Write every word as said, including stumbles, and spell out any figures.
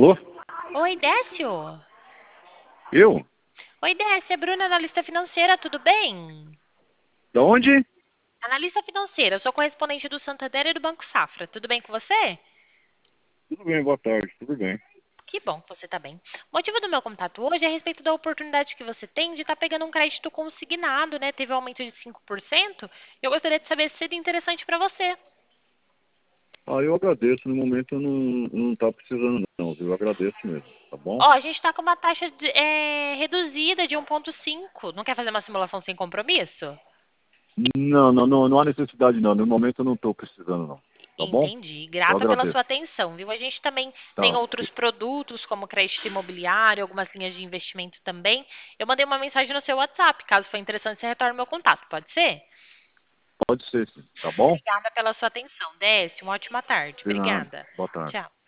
Alô? Oi, Décio. Eu? Oi, Décio, é Bruna, analista financeira, tudo bem? Da onde? Analista financeira, eu sou correspondente do Santander e do Banco Safra, tudo bem com você? Tudo bem, boa tarde, tudo bem. Que bom que você está bem. O motivo do meu contato hoje é a respeito da oportunidade que você tem de estar pegando um crédito consignado, né? Teve um aumento de cinco por cento. Eu gostaria de saber se seria interessante para você. Ah, eu agradeço, no momento eu não, não tá precisando não, viu? Eu agradeço mesmo, tá bom? Ó, a gente está com uma taxa de- é, reduzida de um vírgula cinco. Não quer fazer uma simulação sem compromisso? Não, não, não, não há necessidade não, no momento eu não estou precisando não, tá bom? Entendi. Eu Grata pela agradeço. sua atenção, viu? A gente também tem Tá, outros produtos, como crédito imobiliário, algumas linhas de investimento também. Eu mandei uma mensagem no seu WhatsApp. Caso for interessante, você retorna meu contato. Pode ser? pode ser sim, tá bom? Obrigada pela sua atenção. Décio, uma ótima tarde. De nada, Obrigada. boa tarde. Tchau.